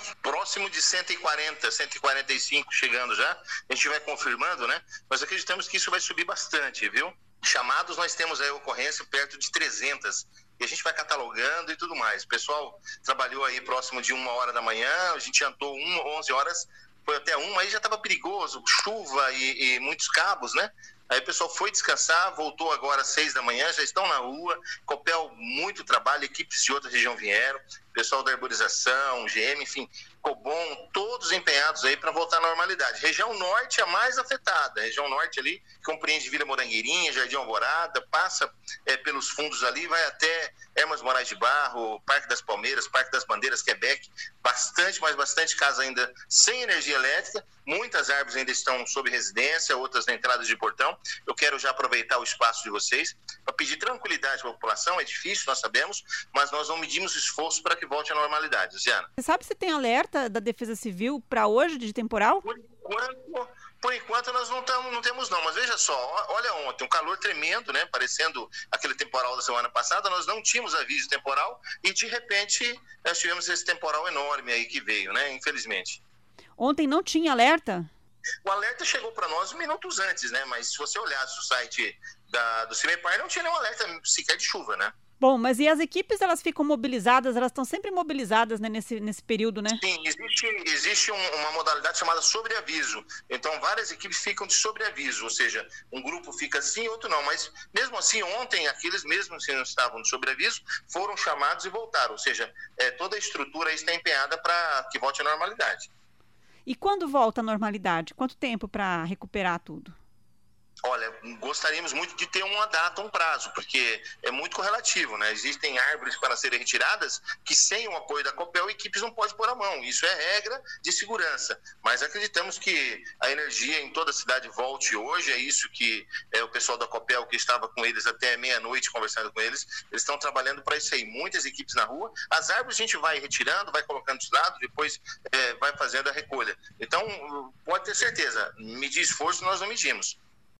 próximo de 140, 145 chegando já. A gente vai confirmando, né? Mas acreditamos que isso vai subir bastante, viu? Chamados, nós temos aí a ocorrência perto de 300. E a gente vai catalogando e tudo mais. O pessoal trabalhou aí próximo de 1h da manhã, a gente jantou 11 horas, foi até 1, aí já estava perigoso, chuva e muitos cabos, né? Aí o pessoal foi descansar, voltou agora às 6 da manhã, já estão na rua. Copel, muito trabalho, equipes de outra região vieram, pessoal da arborização, GM, enfim, Cobom, todos empenhados aí para voltar à normalidade. Região norte é a mais afetada, a região norte ali compreende Vila Morangueirinha, Jardim Alvorada, passa pelos fundos ali, vai até Hermas Moraes de Barro, Parque das Palmeiras, Parque das Bandeiras, Quebec, bastante casa ainda sem energia elétrica, muitas árvores ainda estão sob residência, outras na entrada de portão. Eu quero já aproveitar o espaço de vocês para pedir tranquilidade para a população, é difícil, nós sabemos, mas nós não medimos esforço para que volte à normalidade. Luciana. Você sabe se tem alerta da Defesa Civil para hoje de temporal? Por enquanto nós não temos não, mas veja só, olha ontem, um calor tremendo, né, parecendo aquele temporal da semana passada, nós não tínhamos aviso temporal e de repente nós tivemos esse temporal enorme aí que veio, né, infelizmente. Ontem não tinha alerta? O alerta chegou para nós minutos antes, né, mas se você olhasse o site do CIMEPAR, não tinha nenhum alerta sequer de chuva, né. Bom, mas e as equipes, elas ficam mobilizadas, elas estão sempre mobilizadas, né, nesse período, né? Sim, existe uma modalidade chamada sobreaviso. Então, várias equipes ficam de sobreaviso, ou seja, um grupo fica assim, outro não. Mas, mesmo assim, ontem, aqueles mesmos que não estavam de sobreaviso foram chamados e voltaram. Ou seja, toda a estrutura está empenhada para que volte à normalidade. E quando volta à normalidade? Quanto tempo para recuperar tudo? Olha, gostaríamos muito de ter uma data, um prazo, porque é muito correlativo, né? Existem árvores para serem retiradas que sem o apoio da Copel, equipes não podem pôr a mão. Isso é regra de segurança. Mas acreditamos que a energia em toda a cidade volte hoje. É isso que o pessoal da Copel, que estava com eles até meia-noite conversando com eles, eles estão trabalhando para isso aí. Muitas equipes na rua. As árvores a gente vai retirando, vai colocando de lado, depois vai fazendo a recolha. Então, pode ter certeza, medir esforço nós não medimos.